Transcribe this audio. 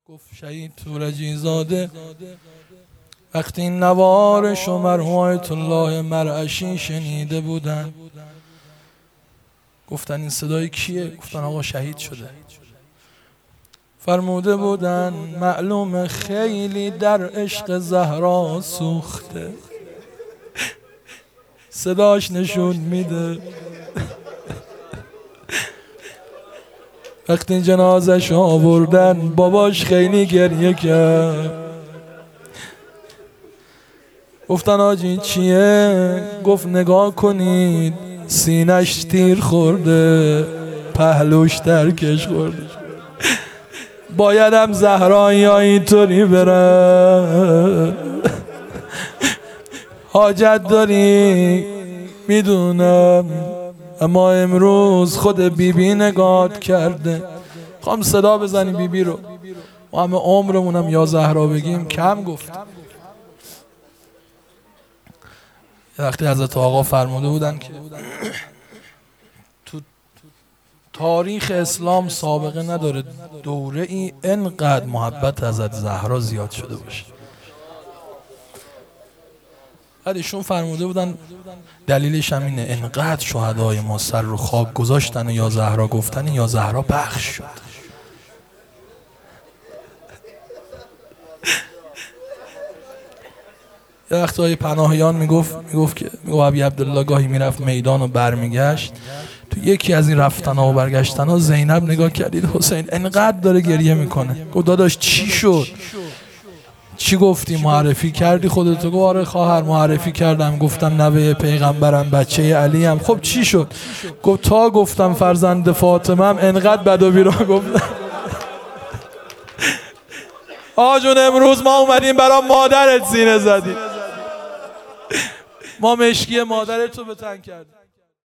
گفت شهید تورجی زاده وقتی این نوارش و مرحوم آیت الله مرعشی شنیده بودن گفتن این صدای کیه؟ گفتن آقا شهید شده. فرموده بودن معلومه خیلی در عشق زهرا سوخته، صداش نشون میده. وقتی جنازش آوردن باباش خیلی گریه کرد. گفتن آجی چیه؟ گفت نگاه کنید سینش تیر خورده، پهلوش ترکش خورده. بایدم زهرایی اینطوری بره. حاجت داری؟ میدونم، اما امروز خود بیبی نگات کرده. خواهم صدا بزنی بیبی رو، و همه عمرمونم یا زهرا بگیم کم گفت. یه وقتی حضرت آقا فرموده بودن که تو تاریخ اسلام سابقه نداره دوره ای انقدر محبت حضرت زهرا زیاد شده باشه. بعد ایشون فرموده بودن دلیلش هم اینه انقدر شهدای ما سر رو خاک گذاشتن و یا زهرا گفتن یا زهرا بخش شد. یه وقت های پناهیان میگفت که ابی عبدالله گاهی میرفت میدان و برمیگشت، تو یکی از این رفتن ها و برگشتن ها زینب نگاه کردید حسین انقدر داره گریه میکنه. گفت داداش چی شد؟ چی گفتی؟ معرفی کردی خودتو؟ گفت آره خواهر معرفی کردم، گفتم نوه پیغمبرم، بچه علی هم. خب چی شد؟ گفت تا گفتم فرزند فاطمه هم انقدر بد و بیرا گفتم. آجون امروز ما اومدیم برای مادرت سینه زدیم، ما مشکی مادرت رو به تن کردیم.